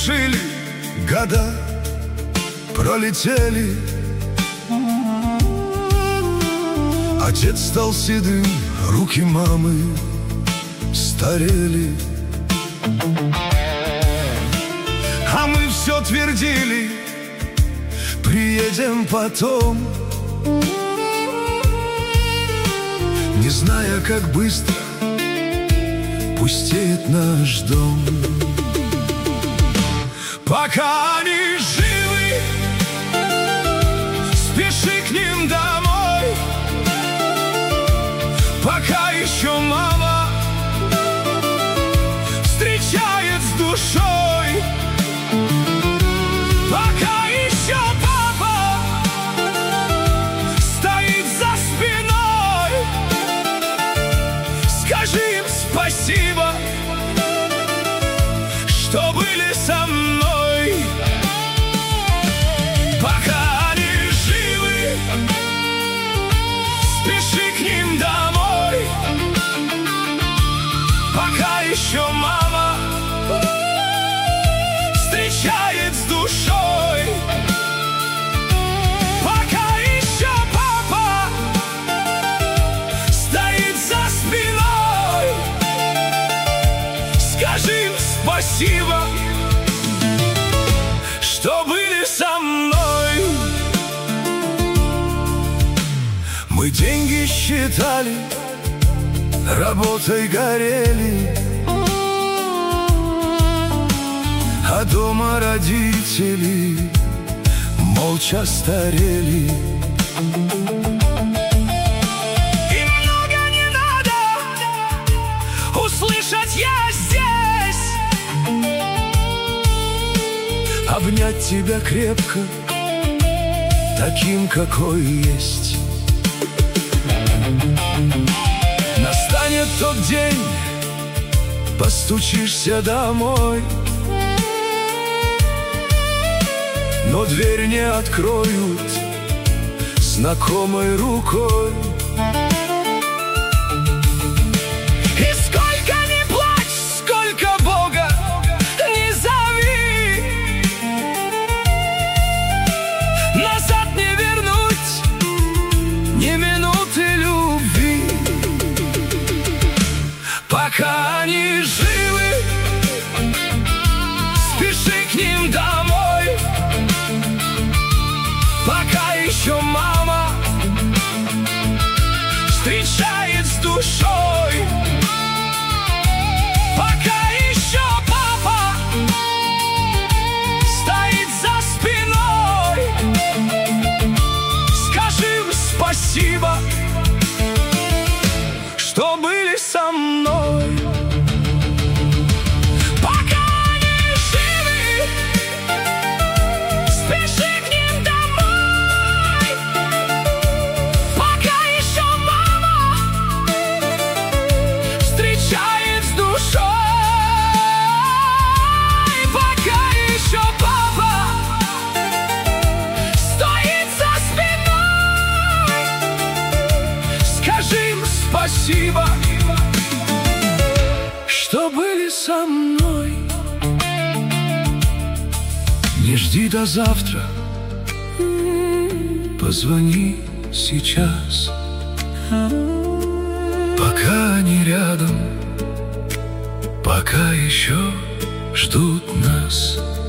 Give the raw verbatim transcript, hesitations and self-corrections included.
спешили, года пролетели. Отец стал седым, руки мамы старели. А мы все твердили: приедем потом, не зная, как быстро пустеет наш дом. Пока они живы, спеши к ним домой. Пока еще мама встречает с душой. Пока еще папа стоит за спиной. Скажи им спасибо, что были со мной. Пока они живы, спеши к ним домой. Пока еще мама встречает с душой. Пока еще папа стоит за спиной. Скажи им спасибо, что были со мной. Мы деньги считали, работой горели, а дома родители молча старели. И много не надо услышать: я здесь. Обнять тебя крепко, таким, какой есть. Настанет тот день, постучишься домой, но дверь не откроют знакомой рукой. И сколько ни плачь, сколько Бога не зови, назад не вернуть ни минуты любви. Пока они живы, спеши к ним домой. Пока еще мама встречает с душой. Пока еще папа стоит за спиной. Скажи им спасибо, что были со мной. Спасибо, что были со мной. Не жди до завтра, позвони сейчас. Пока они рядом, пока еще ждут нас.